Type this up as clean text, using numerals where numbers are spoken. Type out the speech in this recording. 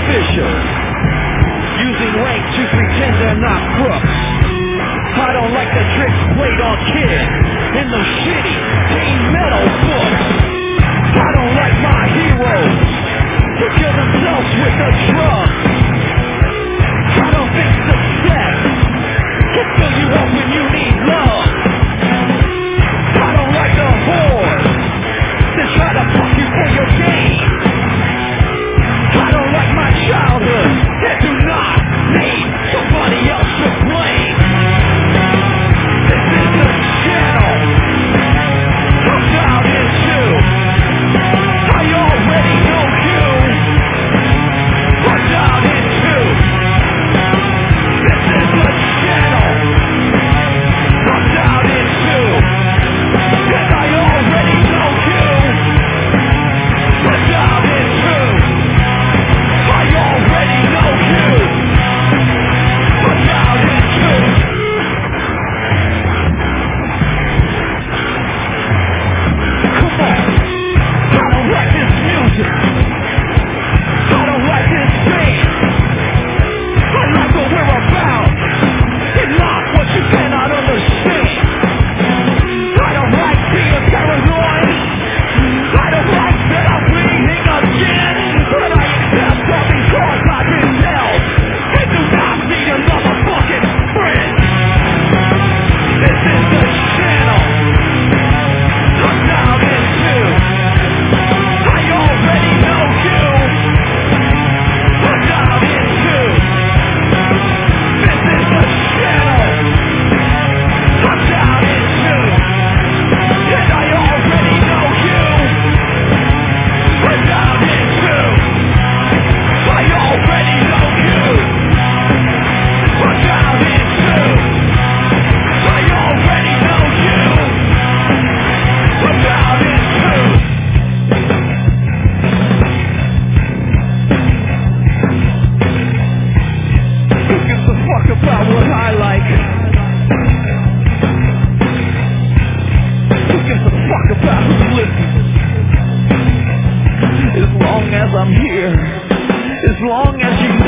officials, using rank to pretend they're not crooks. I don't like the tricks played on kids in those shitty teen metal books. I don't like my heroes who kill themselves with the drugs. I don't think success can fill you up when you need love. I don't like the whores that try to fuck you for your gain. I don't like my childhood that do not need somebody else to blame. This is the channel I'm dialed into. I already know you. I'm dialed into. This is the channel I'm dialed into. And I already know you. I'm dialed into. I already know you. I'm dialed into. Come on. I don't like this music. I don't like this band. I like what we're about. It's not what you cannot understand. I don't like being paranoid. I don't like that I'm bleeding again. But I accept all these cards I've been dealt. And do not need a motherfucking friend. This is the channel I'm dialed into. I already know you. I'm dialed into. This is the channel I'm dialed into. And I already know you. I'm dialed into. I already know you. I'm dialed into. I already know you. I'm dialed into. Who gives a fuck about what I like? Who gives a fuck about who listens? As long as I'm here, as long as you